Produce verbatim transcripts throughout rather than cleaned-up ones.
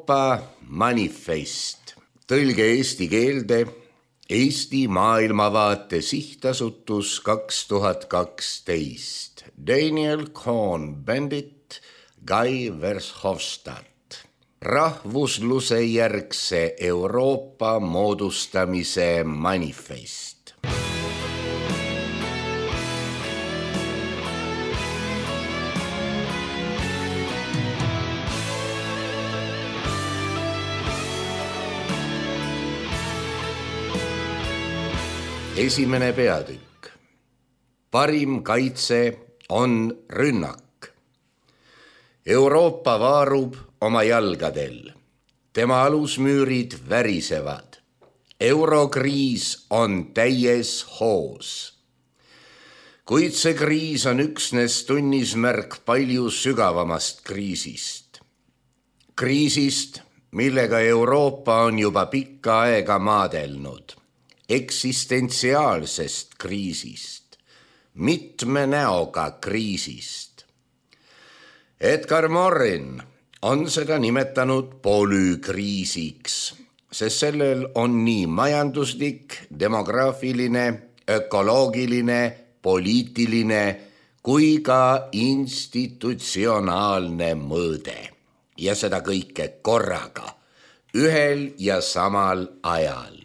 Euroopa manifest, tõlge eesti keelde, Eesti maailmavaate sihtasutus kaks tuhat kaksteist, Daniel Cohn-Bendit, Guy Verhofstadt. Rahvusluse järgse Euroopa moodustamise manifest. Esimene peatükk. Parim kaitse on rünnak. Euroopa vaarub oma jalgadel. Tema alusmüürid värisevad. Eurokriis on täies hoos. Kuid see kriis on üksnes tunnismärk palju sügavamast kriisist. Kriisist, millega Euroopa on juba pikka aega maadelnud. Eksistentsiaalsest kriisist, mitme näoga kriisist. Edgar Morin on seda nimetanud polükriisiks, sest sellel on nii majanduslik, demograafiline, ökoloogiline, poliitiline kui ka institutsionaalne mõõde. Ja seda kõike korraga, ühel ja samal ajal.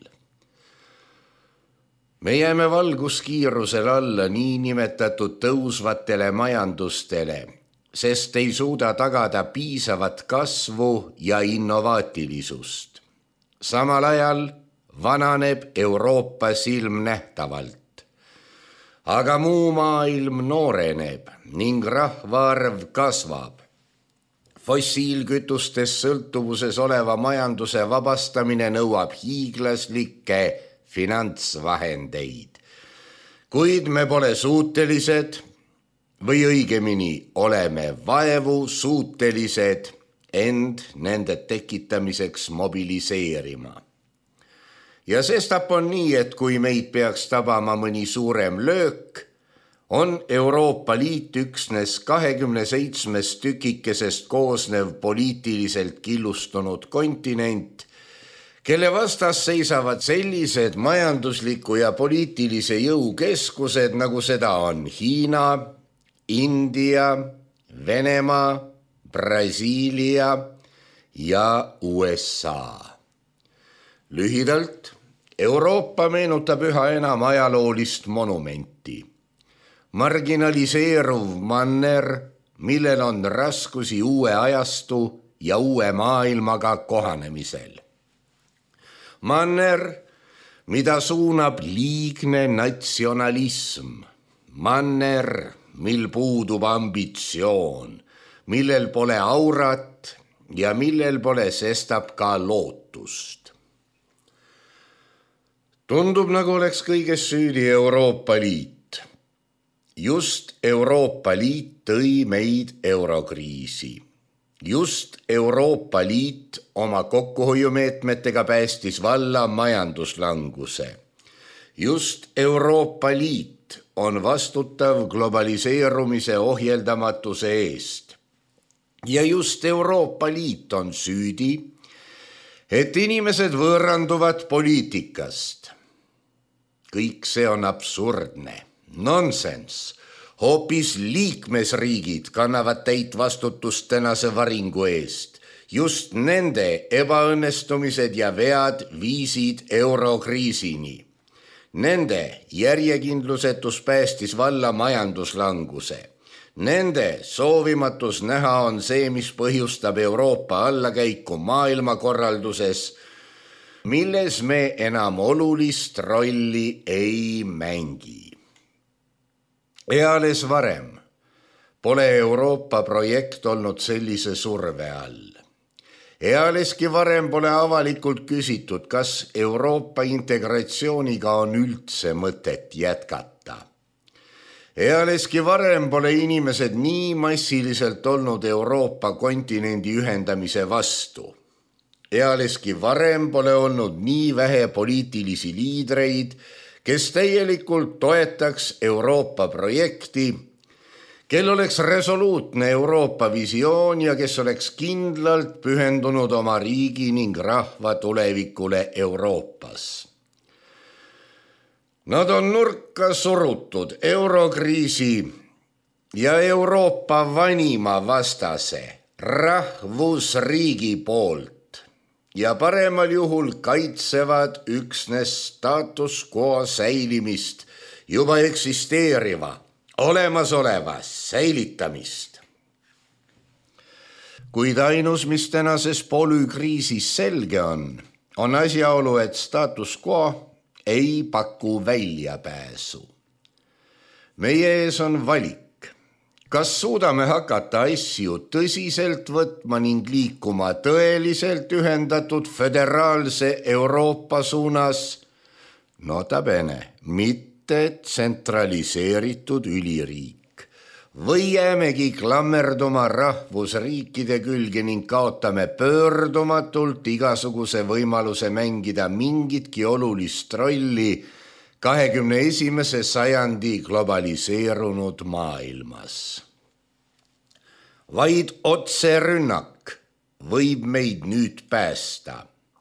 Me jääme valguskiirusel alla niinimetatud tõusvatele majandustele, sest ei suuda tagada piisavat kasvu ja innovaatilisust. Samal ajal vananeb Euroopa silmnähtavalt. Aga muu maailm nooreneb ning rahvaarv kasvab. Fossiilkütustest sõltuvuses oleva majanduse vabastamine nõuab hiiglaslikke finantsvahendeid. Kuid me pole suutelised või õigemini oleme vaevu suutelised end nende tekitamiseks mobiliseerima. Ja sestap on nii, et kui meid peaks tabama mõni suurem löök, on Euroopa Liit üksnes kahekümne seitsmest tükikesest koosnev poliitiliselt killustunud kontinent, kelle vastas seisavad sellised majandusliku ja poliitilise jõu keskused, nagu seda on Hiina, India, Venemaa, Brasiilia ja U S A. Lühidalt, Euroopa meenutab üha enam ajaloolist monumenti. Marginaliseeruv manner, millel on raskusi uue ajastu ja uue maailmaga kohanemisel. Manner, mida suunab liigne natsionalism. Manner, mil puudub ambitsioon, millel pole aurat ja millel pole sestap ka lootust. Tundub, nagu oleks kõiges süüdi Euroopa Liit. Just Euroopa Liit tõi meid eurokriisi. Just Euroopa Liit oma kokkuhoiumeetmetega päästis valla majanduslanguse. Just Euroopa Liit on vastutav globaliseerumise ohjeldamatuse eest. Ja just Euroopa Liit on süüdi, et inimesed võõranduvad poliitikast. Kõik see on absurdne, nonsense. Hoopis liikmesriigid kannavad täit vastutust tänase varingu eest. Just nende ebaõnnestumised ja vead viisid eurokriisini. Nende järjekindlusetus päästis valla majanduslanguse. Nende soovimatus näha on see, mis põhjustab Euroopa allakäiku maailmakorralduses, milles me enam olulist rolli ei mängi. Eales varem pole Euroopa projekt olnud sellise surve all. Ealeski varem pole avalikult küsitud, kas Euroopa integratsiooniga on üldse mõtet jätkata. Ealeski varem pole inimesed nii massiliselt olnud Euroopa kontinendi ühendamise vastu. Ealeski varem pole olnud nii vähe poliitilisi liidreid, kes täielikult toetaks Euroopa projekti, kel oleks resoluutne Euroopa visioon ja kes oleks kindlalt pühendunud oma riigi ning rahva tulevikule Euroopas. Nad on nurka surutud eurokriisi ja Euroopa vanima vastase rahvusriigi poolt ja paremal juhul kaitsevad üksnes status quo säilimist, juba eksisteeriva, olemasoleva säilitamist. Kuid ainus, mis tänases polükriisis selge on, on asjaolu, et status quo ei paku väljapääsu. Meie ees on valik. Kas suudame hakata asju tõsiselt võtma ning liikuma tõeliselt ühendatud föderaalse Euroopa suunas? Nota bene, mitte tsentraliseeritud üliriik. Või jäämegi klammerduma rahvusriikide külge ning kaotame pöördumatult igasuguse võimaluse mängida mingitki olulist rolli kahekümne esimese sajandi globaliseerunud maailmas. Vaid otserünnak võib meid nüüd päästa.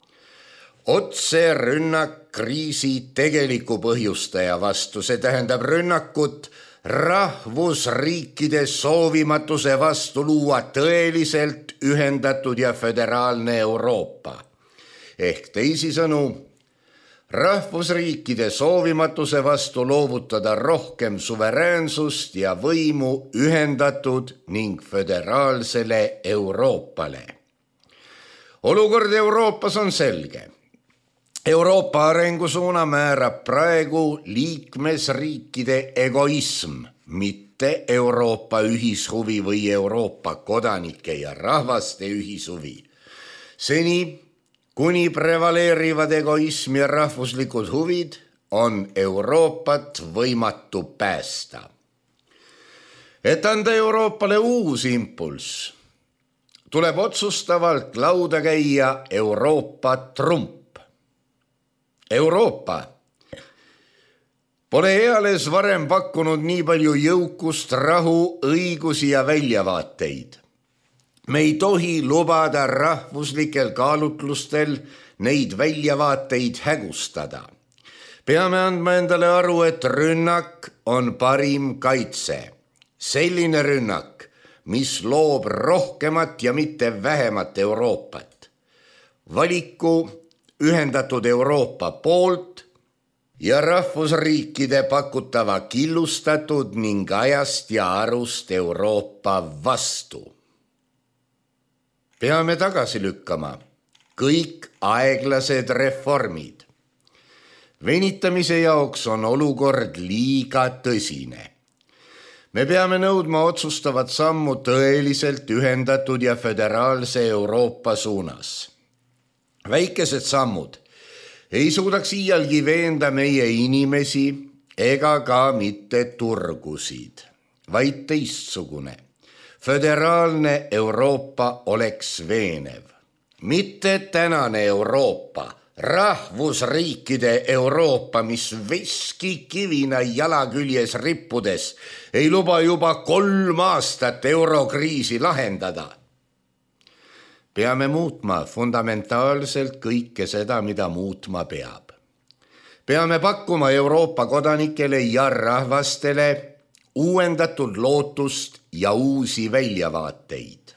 Otserünnak kriisi tegeliku põhjustaja vastu, see tähendab rünnakut rahvusriikide soovimatuse vastu luua tõeliselt ühendatud ja föderaalne Euroopa. Ehk teisisõnu, rahvusriikide soovimatuse vastu loovutada rohkem suveräänsust ja võimu ühendatud ning föderaalsele Euroopale. Olukord Euroopas on selge. Euroopa arengusuuna määrab praegu liikmesriikide egoism, mitte Euroopa ühishuvi või Euroopa kodanike ja rahvaste ühishuvi. Seni, kuni prevaleerivad egoism ja rahvuslikud huvid, on Euroopat võimatu päästa. Et anda Euroopale uus impulss, tuleb otsustavalt lauda käia Euroopa trump. Euroopa pole eales varem pakkunud nii palju jõukust, rahu, õigusi ja väljavaateid. Me ei tohi lubada rahvuslikel kaalutlustel neid väljavaateid hägustada. Peame andma endale aru, et rünnak on parim kaitse. Selline rünnak, mis loob rohkemat ja mitte vähemat Euroopat. Valiku ühendatud Euroopa poolt ja rahvusriikide pakutava killustatud ning ajast ja arust Euroopa vastu. Peame tagasi lükkama kõik aeglased reformid. Venitamise jaoks on olukord liiga tõsine. Me peame nõudma otsustavat sammu tõeliselt ühendatud ja föderaalse Euroopa suunas. Väikesed sammud ei suudaks iialgi veenda meie inimesi ega ka mitte turgusid, vaid teistsugune. Föderaalne Euroopa oleks veenev. Mitte tänane Euroopa, rahvusriikide Euroopa, mis veskikivina jalaküljes rippudes ei luba juba kolm aastat eurokriisi lahendada. Peame muutma fundamentaalselt kõike seda, mida muutma peab. Peame pakkuma Euroopa kodanikele ja rahvastele uuendatud lootust ja uusi väljavaateid.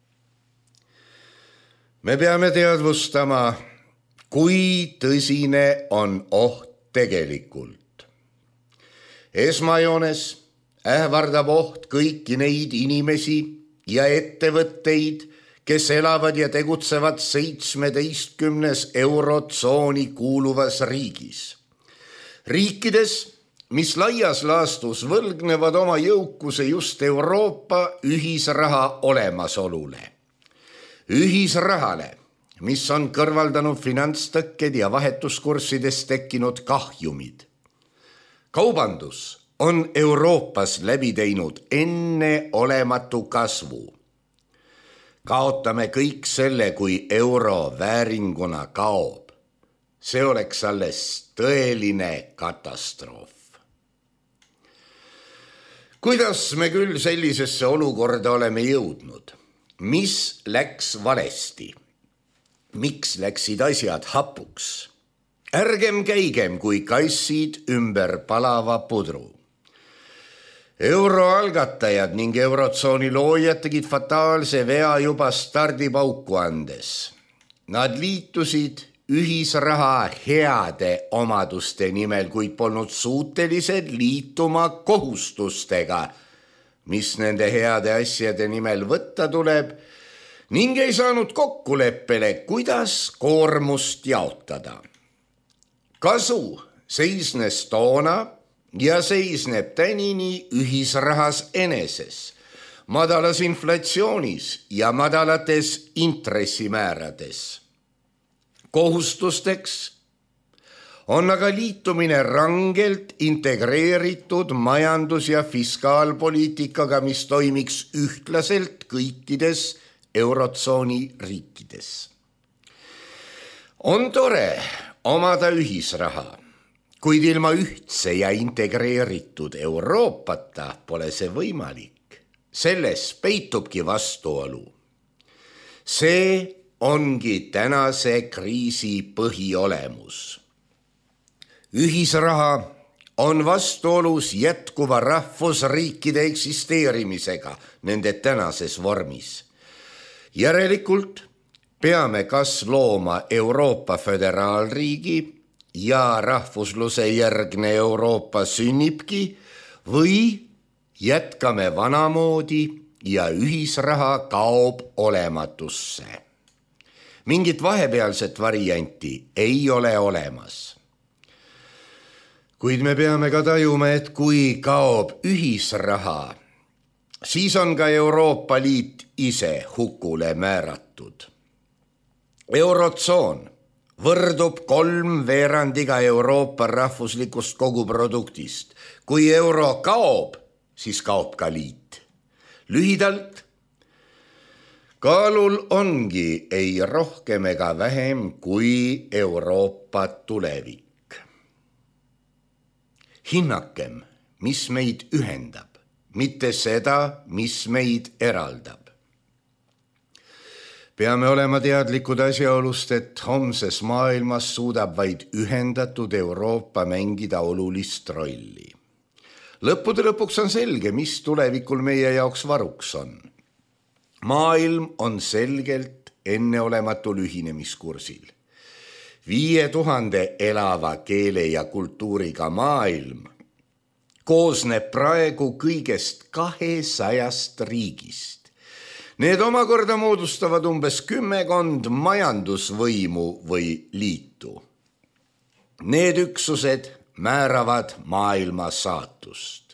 Me peame teadvustama, kui tõsine on oht tegelikult. Esmajoones ähvardab oht kõiki neid inimesi ja ettevõtteid, kes elavad ja tegutsevad seitsmeteistkümnes eurotsooni kuuluvas riigis. Riikides, mis laias laastus võlgnevad oma jõukuse just Euroopa ühisraha olemasolule. Ühisrahale, mis on kõrvaldanud finantstõkked ja vahetuskurssides tekkinud kahjumid. Kaubandus on Euroopas läbi teinud enneolematu kasvu. Kaotame kõik selle, kui euro vääringuna kaob. See oleks alles tõeline katastroof. Kuidas me küll sellisesse olukorda oleme jõudnud? Mis läks valesti? Miks läksid asjad hapuks? Ärgem käigem kui kassid ümber palava pudru. Euroalgatajad ning eurotsooni loojad tegid fataalse vea juba stardipauku andes. Nad liitusid ühisraha heade omaduste nimel, kuid polnud suutelised liituma kohustustega, mis nende heade asjade nimel võtta tuleb, ning ei saanud kokkuleppele, kuidas koormust jaotada. Kasu seisnes toona ja seisneb tänini ühisrahas eneses, madalas inflatsioonis ja madalates intressimäärades. Kohustusteks on aga liitumine rangelt integreeritud majandus- ja fiskaalpoliitikaga, mis toimiks ühtlaselt kõikides eurotsooni riikides. On tore omada ühisraha, kuid ilma ühtse ja integreeritud Euroopata pole see võimalik. Selles peitubki vastuolu. See ongi tänase kriisi põhiolemus. Ühisraha on vastuolus jätkuva rahvusriikide eksisteerimisega nende tänases vormis. Järelikult peame kas looma Euroopa föderaalriigi ja rahvusluse järgne Euroopa sünnibki või jätkame vanamoodi ja ühisraha kaob olematusse. Mingit vahepealset varianti ei ole olemas. Kuid me peame ka tajuma, et kui kaob ühisraha, siis on ka Euroopa Liit ise hukule määratud. Eurotsoon võrdub kolm veerandiga Euroopa rahvuslikust koguproduktist. Kui euro kaob, siis kaob ka liit. Lühidalt, kaalul ongi ei rohkem ega vähem kui Euroopa tulevik. Hinnakem, mis meid ühendab, mitte seda, mis meid eraldab. Peame olema teadlikud asjaolust, et homses maailmas suudab vaid ühendatud Euroopa mängida olulist rolli. Lõppude lõpuks on selge, mis tulevikul meie jaoks varuks on. Maailm on selgelt enneolematul ühinemiskursil. Viie tuhande elava keele ja kultuuriga maailm koosneb praegu kõigest kahesajast riigist. Need omakorda moodustavad umbes kümmekond majandusvõimu või liitu. Need üksused määravad maailma saatust.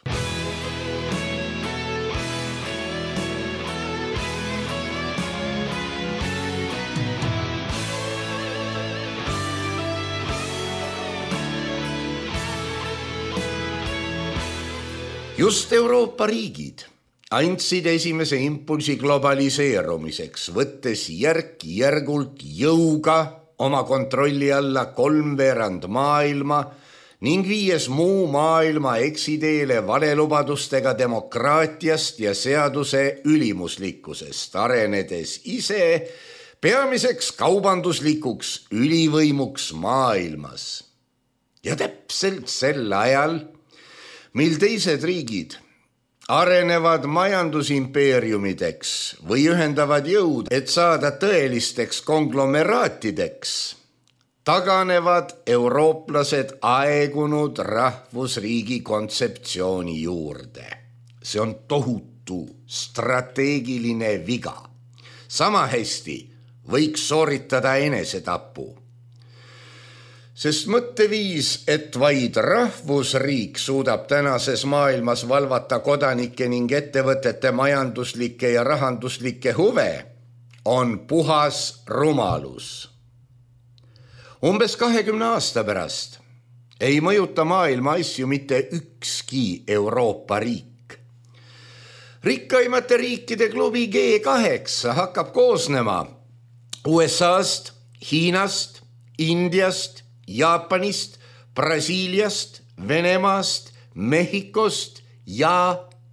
Just Euroopa riigid andsid esimese impulsi globaliseerumiseks, võttes järk-järgult jõuga oma kontrolli alla kolmveerand maailma ning viies muu maailma eksiteele valelubadustega demokraatiast ja seaduse ülimuslikkusest, arenedes ise peamiseks kaubanduslikuks ülivõimuks maailmas. Ja täpselt sel ajal, mil teised riigid arenevad majandusimpeeriumideks või ühendavad jõud, et saada tõelisteks konglomeraatideks, taganevad eurooplased aegunud rahvusriigi kontseptsiooni juurde. See on tohutu strateegiline viga. Sama hästi võiks sooritada enesetapu. Sest mõtteviis, et vaid rahvusriik suudab tänases maailmas valvata kodanike ning ettevõtete majanduslikke ja rahanduslikke huve, on puhas rumalus. Umbes kahekümne aasta pärast ei mõjuta maailma asju mitte ükski Euroopa riik. Rikkaimate riikide klubi G kaheksa hakkab koosnema U S A-st, Hiinast, Indiast, Jaapanist, Brasiiliast, Venemaast, Mehhikost ja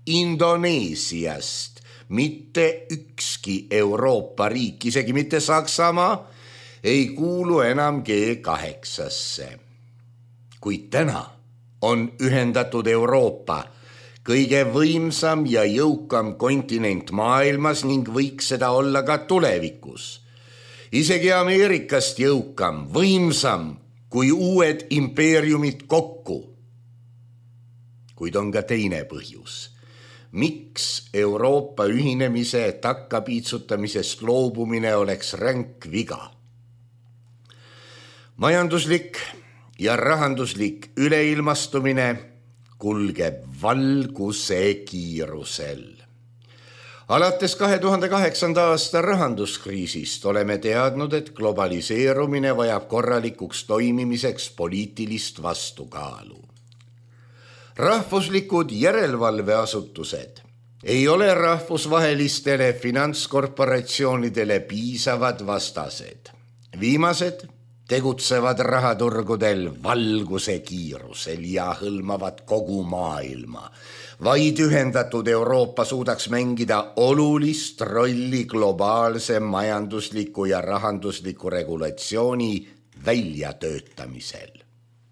Indoneesiast mitte ükski Euroopa riik, isegi mitte Saksamaa, ei kuulu enam G kaheksasse. Kuid täna on ühendatud Euroopa kõige võimsam ja jõukam kontinent maailmas ning võiks seda olla ka tulevikus. Isegi Ameerikast jõukam, võimsam kui uued impeeriumid kokku. Kuid on ka teine põhjus. Miks Euroopa ühinemise takkapiitsutamisest loobumine oleks ränk viga? Majanduslik ja rahanduslik üleilmastumine kulgeb valguse kiirusel. Alates kahe tuhande kaheksanda aasta rahanduskriisist oleme teadnud, et globaliseerumine vajab korralikuks toimimiseks poliitilist vastukaalu. Rahvuslikud järelevalveasutused ei ole rahvusvahelistele finantskorporatsioonidele piisavad vastased. Viimased tegutsevad rahaturgudel valguse kiirusel ja hõlmavad kogu maailma. Vaid ühendatud Euroopa suudaks mängida olulist rolli globaalse majandusliku ja rahandusliku regulatsiooni väljatöötamisel.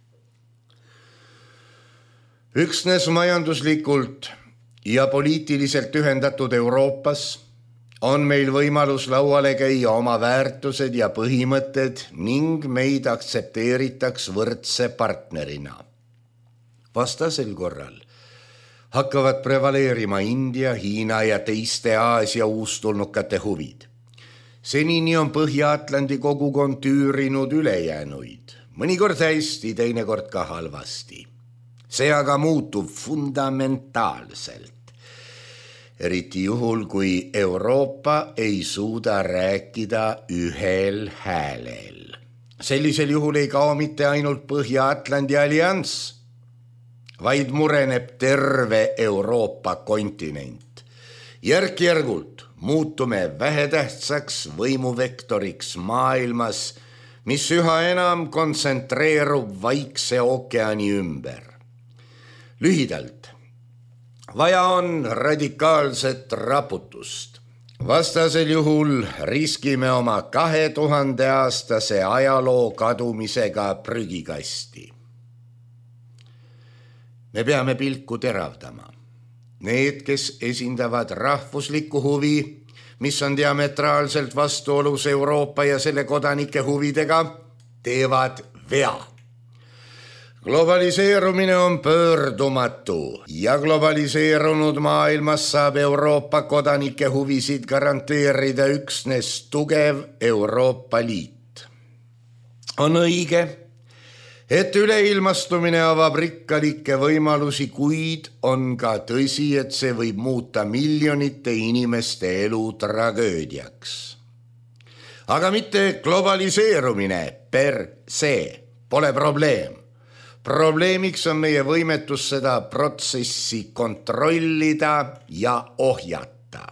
Üksnes majanduslikult ja poliitiliselt ühendatud Euroopas on meil võimalus lauale käia oma väärtused ja põhimõtted ning meid aktsepteeritaks võrdse partnerina. Vastasel korral hakkavad prevaleerima India, Hiina ja teiste Aasia uustulnukate huvid. Senini on Põhja-Atlandi kogukond tüürinud ülejäänuid, mõnikord hästi, teinekord ka halvasti. See aga muutub fundamentaalselt. Eriti juhul, kui Euroopa ei suuda rääkida ühel häälel. Sellisel juhul ei kao mitte ainult Põhja-Atlandi allianss, vaid mureneb terve Euroopa kontinent. Järk-järgult muutume vähetähtsaks võimuvektoriks maailmas, mis üha enam kontsentreerub Vaikse ookeani ümber. Lühidalt. Vaja on radikaalset raputust. Vastasel juhul riskime oma kahe tuhande aastase ajaloo kadumisega prügikasti. Me peame pilku teravdama. Need, kes esindavad rahvuslikku huvi, mis on diametraalselt vastuolus Euroopa ja selle kodanike huvidega, teevad vea. Globaliseerumine on pöördumatu ja globaliseerunud maailmas saab Euroopa kodanike huvisid garanteerida üksnes tugev Euroopa Liit. On õige, et üleilmastumine avab rikkalikke võimalusi, kuid on ka tõsi, et see võib muuta miljonite inimeste elu tragöödiaks. Aga mitte globaliseerumine per se pole probleem. Probleemiks on meie võimetus seda protsessi kontrollida ja ohjata.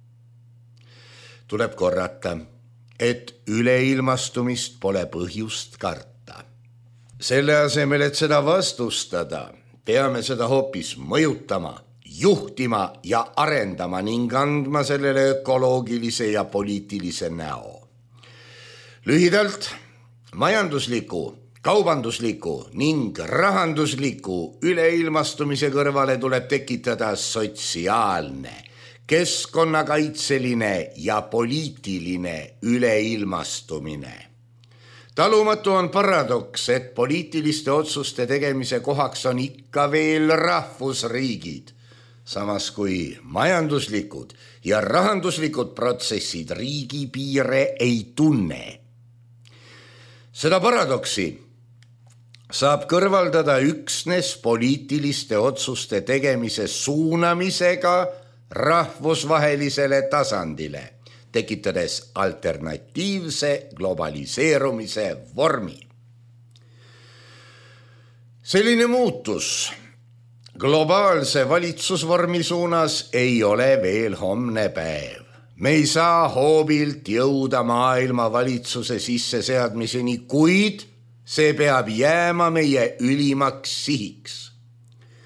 Tuleb korrata, et üleilmastumist pole põhjust karta. Selle asemel, et seda vastustada, peame seda hoopis mõjutama, juhtima ja arendama ning andma sellele ökoloogilise ja poliitilise näo. Lühidalt, majandusliku, kaubandusliku ning rahandusliku üleilmastumise kõrvale tuleb tekitada sotsiaalne, keskkonnakaitseline ja poliitiline üleilmastumine. Talumatu on paradoks, et poliitiliste otsuste tegemise kohaks on ikka veel rahvusriigid, samas kui majanduslikud ja rahanduslikud protsessid riigipiire ei tunne. Seda paradoksi saab kõrvaldada üksnes poliitiliste otsuste tegemise suunamisega rahvusvahelisele tasandile, tekitades alternatiivse globaliseerumise vormi. Selline muutus globaalse valitsusvormi suunas ei ole veel homne päev. Me ei saa hoobilt jõuda maailma valitsuse sisseseadmiseni, kuid see peab jääma meie ülimaks sihiks.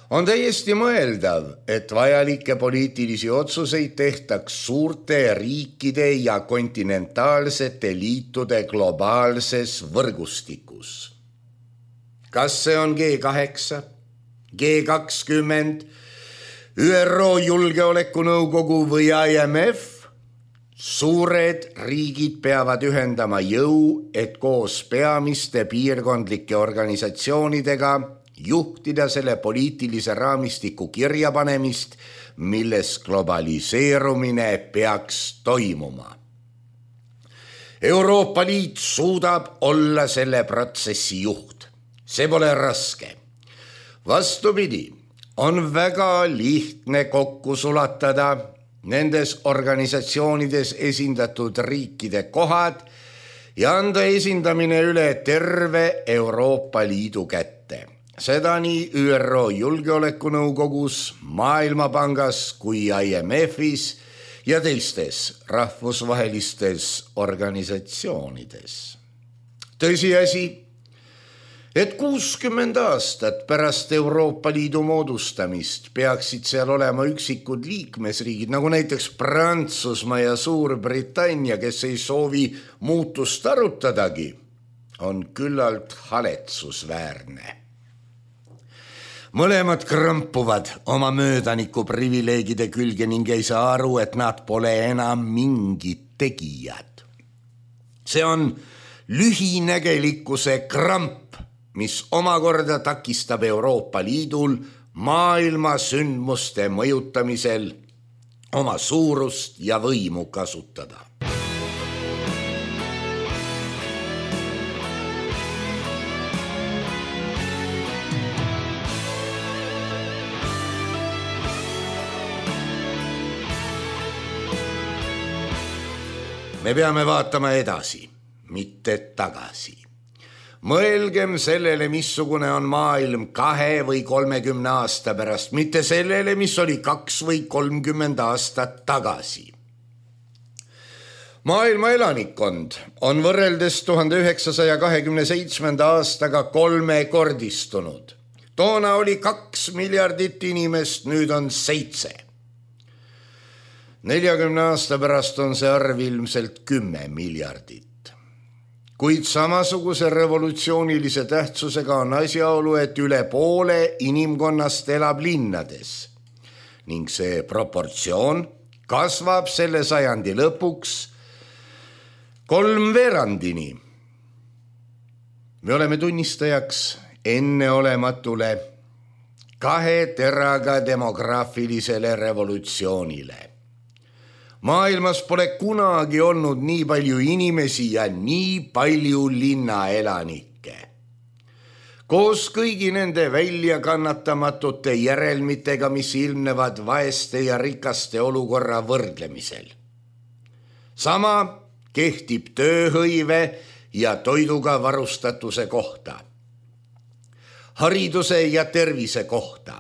On täiesti mõeldav, et vajalikke poliitilisi otsuseid tehtaks suurte riikide ja kontinentaalsete liitude globaalses võrgustikus. Kas see on G kaheksa, G kakskümmend, ÜRO Julgeolekunõukogu või I M F? Suured riigid peavad ühendama jõu, et koos peamiste piirkondlike organisatsioonidega juhtida selle poliitilise raamistiku kirjapanemist, milles globaliseerumine peaks toimuma. Euroopa Liit suudab olla selle protsessi juht. See pole raske. Vastupidi, on väga lihtne kokku sulatada nendes organisatsioonides esindatud riikide kohad ja anda esindamine üle terve Euroopa Liidu kätte. Seda nii ÜRO Julgeolekunõukogus, Maailmapangas kui I M F-is ja teistes rahvusvahelistes organisatsioonides. Tõsiasi, et kuuskümmend aastat pärast Euroopa Liidu moodustamist peaksid seal olema üksikud liikmesriigid, nagu näiteks Prantsusmaa ja Suurbritannia, kes ei soovi muutust arutadagi, on küllalt haletsusväärne. Mõlemad krampuvad oma möödaniku privileegide külge ning ei saa aru, et nad pole enam mingid tegijad. See on lühinägelikkuse kramp, mis omakorda takistab Euroopa Liidul maailma sündmuste mõjutamisel oma suurust ja võimu kasutada. Me peame vaatama edasi, mitte tagasi. Mõelgem sellele, missugune on maailm kahe või kolmekümne aasta pärast, mitte sellele, mis oli kaks või kolmkümmend aastat tagasi. Maailma elanikkond on võrreldes tuhande üheksasaja kahekümne seitsmenda aastaga kolmekordistunud. Toona oli kaks miljardit inimest, nüüd on seitse. neljakümne aasta pärast on see arv ilmselt kümme miljardit. Kuid samasuguse revolutsioonilise tähtsusega on asjaolu, et üle poole inimkonnast elab linnades ning see proportsioon kasvab selle sajandi lõpuks kolmveerandini. Me oleme tunnistajaks enneolematule kahe teraga demograafilisele revolutsioonile. Maailmas pole kunagi olnud nii palju inimesi ja nii palju linnaelanikke. Koos kõigi nende väljakannatamatute järelmitega, mis ilmnevad vaeste ja rikaste olukorra võrdlemisel. Sama kehtib tööhõive ja toiduga varustatuse kohta, hariduse ja tervise kohta,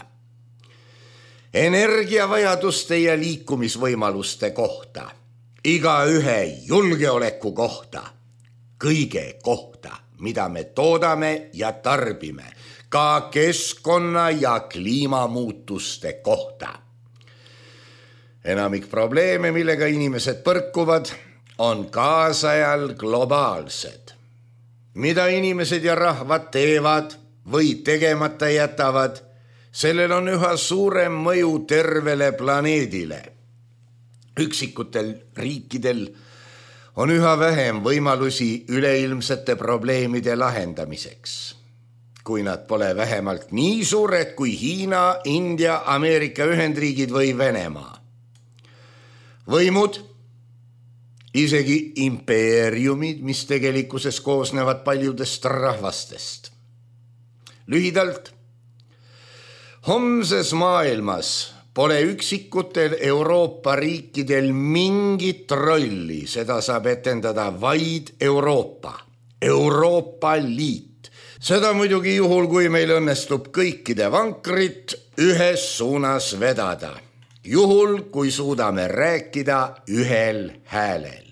energiavajaduste ja liikumisvõimaluste kohta, igaühe julgeoleku kohta, kõige kohta, mida me toodame ja tarbime, ka keskkonna ja kliimamuutuste kohta. Enamik probleeme, millega inimesed põrkuvad, on kaasajal globaalsed. Mida inimesed ja rahvad teevad või tegemata jätavad, sellel on üha suurem mõju tervele planeedile. Üksikutel riikidel on üha vähem võimalusi üleilmsete probleemide lahendamiseks, kui nad pole vähemalt nii suured kui Hiina, India, Ameerika Ühendriigid või Venemaa. Võimud, isegi impeeriumid, mis tegelikkuses koosnevad paljudest rahvastest. Lühidalt, homses maailmas pole üksikutel Euroopa riikidel mingit rolli, seda saab etendada vaid Euroopa, Euroopa Liit. Seda muidugi juhul, kui meil õnnestub kõikide vankrit ühes suunas vedada. Juhul, kui suudame rääkida ühel häälel.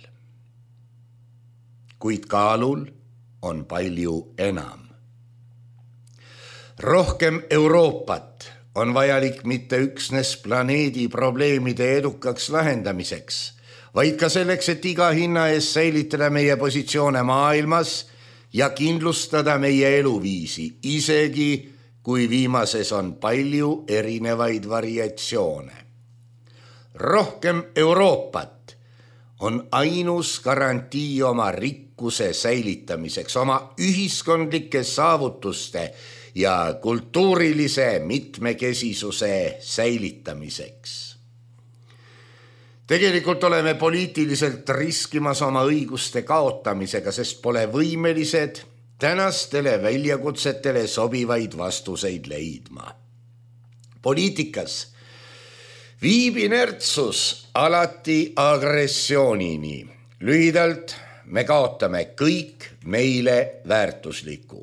Kuid kaalul on palju enam. Rohkem Euroopat on vajalik mitte üksnes planeedi probleemide edukaks lahendamiseks, vaid ka selleks, et iga hinna eest säilitada meie positsioone maailmas ja kindlustada meie eluviisi, isegi kui viimases on palju erinevaid variatsioone. Rohkem Euroopat on ainus garantii oma rikkuse säilitamiseks, oma ühiskondlike saavutuste ja kultuurilise mitmekesisuse säilitamiseks. Tegelikult oleme poliitiliselt riskimas oma õiguste kaotamisega, sest pole võimelised tänastele väljakutsetele sobivaid vastuseid leidma. Poliitikas viib inertsus alati agressioonini. Lühidalt me kaotame kõik meile väärtusliku.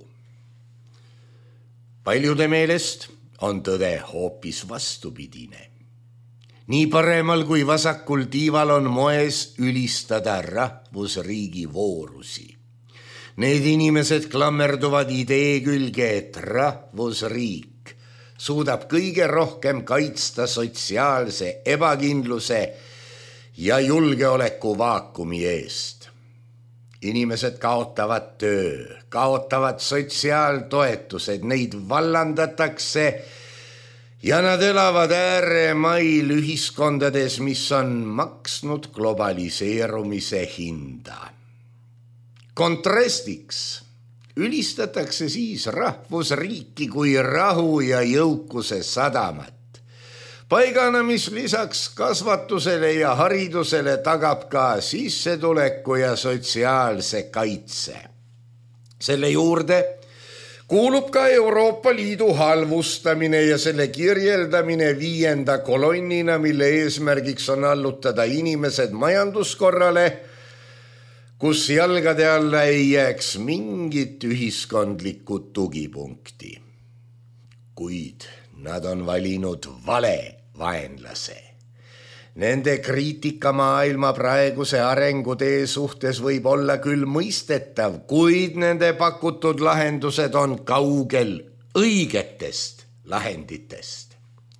Paljude meelest on tõde hoopis vastupidine. Nii paremal kui vasakul tiival on moes ülistada rahvusriigi voorusi. Need inimesed klammerduvad idee külge, et rahvusriik suudab kõige rohkem kaitsta sotsiaalse ebakindluse ja julgeoleku vaakumi eest. Inimesed kaotavad töö, kaotavad sotsiaaltoetused, neid vallandatakse ja nad elavad ääremail ühiskondades, mis on maksnud globaliseerumise hinda. Kontrastiks ülistatakse siis rahvusriiki kui rahu ja jõukuse sadamat. Paigana, mis lisaks kasvatusele ja haridusele tagab ka sissetuleku ja sotsiaalse kaitse. Selle juurde kuulub ka Euroopa Liidu halvustamine ja selle kirjeldamine viienda kolonnina, mille eesmärgiks on allutada inimesed majanduskorrale, kus jalgade alla ei jääks mingit ühiskondlikku tugipunkti. Kuid nad on valinud vale vaenlase. Nende kriitika maailma praeguse arengutee suhtes võib olla küll mõistetav, kuid nende pakutud lahendused on kaugel õigetest lahenditest.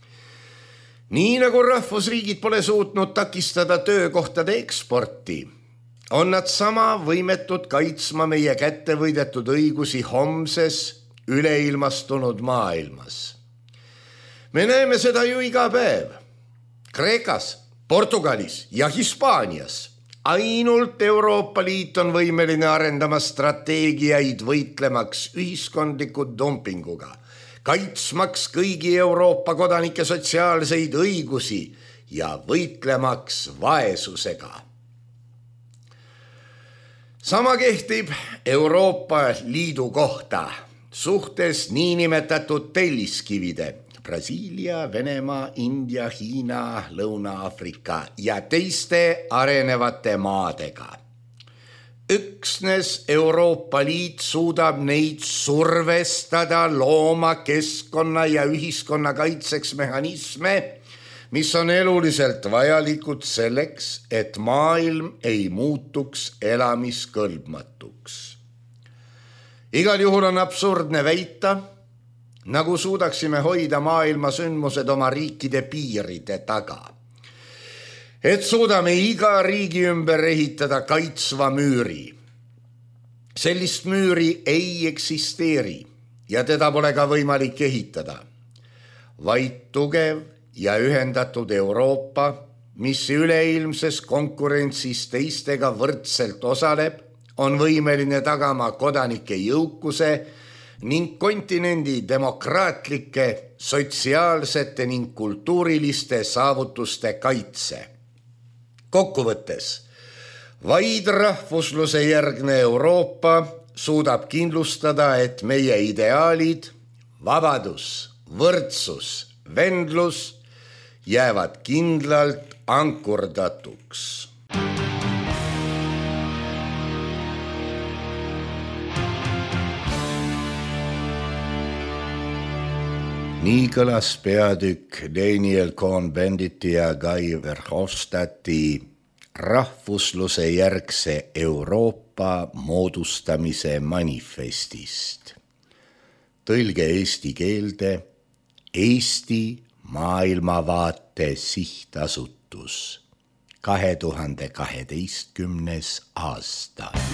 Nii nagu rahvusriigid pole suutnud takistada töökohtade eksporti, on nad sama võimetud kaitsma meie kätte võidetud õigusi homses üleilmastunud maailmas. Me näeme seda ju iga päev. Kreekas, Portugalis ja Hispaanias. Ainult Euroopa Liit on võimeline arendama strateegiaid võitlemaks ühiskondliku dumpinguga, kaitsmaks kõigi Euroopa kodanike sotsiaalseid õigusi ja võitlemaks vaesusega. Sama kehtib Euroopa Liidu kohta suhtes niinimetatud telliskivide Brasiilia, Venemaa, India, Hiina, Lõuna-Aafrika ja teiste arenevate maadega. Üksnes Euroopa Liit suudab neid survestada looma keskkonna ja ühiskonna kaitseks mehhanisme, mis on eluliselt vajalikud selleks, et maailm ei muutuks elamiskõlbmatuks. Igal juhul on absurdne väita, nagu suudaksime hoida maailma sündmused oma riikide piiride taga. Et suudame iga riigi ümber ehitada kaitsva müüri. Sellist müüri ei eksisteeri ja teda pole ka võimalik ehitada. Vaid tugev ja ühendatud Euroopa, mis üleilmses konkurentsis teistega võrdselt osaleb, on võimeline tagama kodanike jõukuse ning kontinendi demokraatlike, sotsiaalsete ning kultuuriliste saavutuste kaitse. Kokkuvõttes, vaid rahvusluse järgne Euroopa suudab kindlustada, et meie ideaalid, vabadus, võrdsus, vendlus jäävad kindlalt ankurdatuks. Nii kõlas peatükk Daniel Cohn-Benditi ja Guy Verhofstadti rahvusluse järgse Euroopa moodustamise manifestist. Tõlge eesti keelde Eesti Maailmavaate Sihtasutus, kahe tuhande kaheteistkümnes aasta.